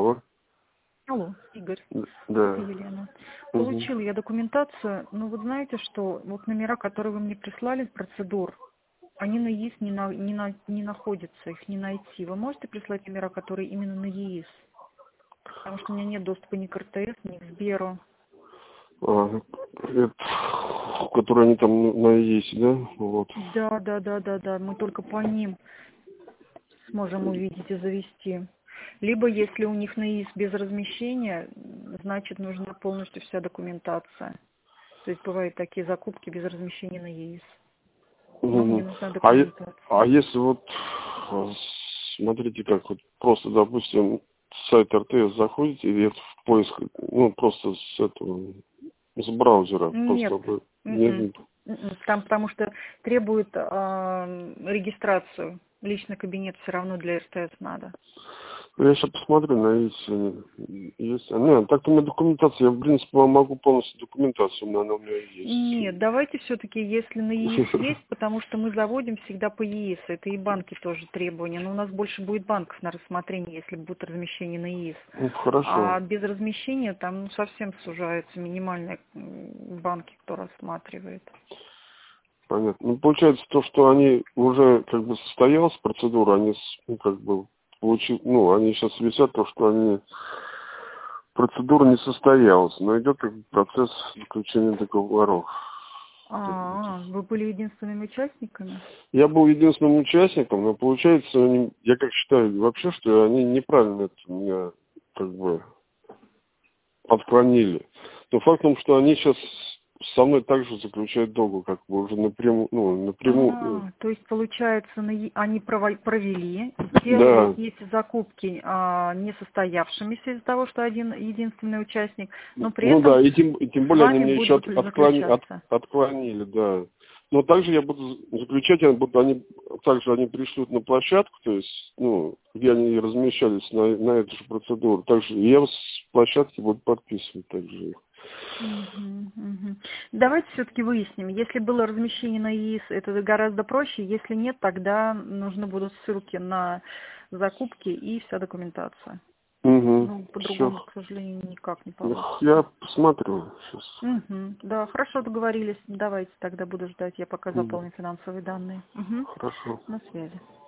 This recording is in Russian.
Алло. Алло, Игорь. Да. Это Елена. Угу. Получила я документацию, но вот знаете, что вот номера, которые вы мне прислали, процедур, они на ЕИС не находятся, их не найти. Вы можете прислать номера, которые именно на ЕИС? Потому что у меня нет доступа ни к РТС, ни к Сберу. Это, которые они там на ЕИСе, да? Вот. Да. Мы только по ним сможем увидеть и завести. Либо, если у них на ИИС без размещения, значит, нужна полностью вся документация. То есть бывают такие закупки без размещения на ЕИС. Но мне нужна документация. А если вот, смотрите, как вот просто, допустим, сайт РТС заходите, и это в поиск, ну, просто с этого, с браузера. Нет. Просто, нет. Там потому что требует регистрацию. Личный кабинет все равно для РТС надо. Я сейчас посмотрю на есть. Нет, так-то у меня документация. Я, в принципе, вам могу полностью документацию, но она у меня есть. Нет, давайте все-таки, если на ЕИС есть, потому что мы заводим всегда по ЕИС. Это и банки тоже требования. Но у нас больше будет банков на рассмотрение, если будет размещение на ЕИС. Хорошо. А без размещения там совсем сужаются минимальные банки, кто рассматривает. Понятно. Ну, получается, то, что они уже как бы состоялась процедура, они как бы они сейчас висят, то, что они процедура не состоялась, но идет как бы процесс заключения договоров. Вы были единственными участниками? Я был единственным участником, но получается, я как считаю вообще, что они неправильно это меня как бы отклонили. Но факт в том, что они сейчас со мной также заключают договор, как бы уже напрямую. То есть, получается, они провели, Да. сделали эти закупки несостоявшимися из-за того, что один единственный участник, но при этом и тем более они мне еще отклонили, да. Но также я буду заключать, они пришлют на площадку, то есть, где они размещались на эту же процедуру. Также я с площадки буду подписывать также. Давайте все-таки выясним. Если было размещение на ЕИС, это гораздо проще. Если нет, тогда нужны будут ссылки на закупки и вся документация. По-другому, к сожалению, никак не получится. Я посмотрю сейчас. Да, хорошо, договорились. Давайте тогда буду ждать. Я пока заполню финансовые данные. Хорошо. На связи.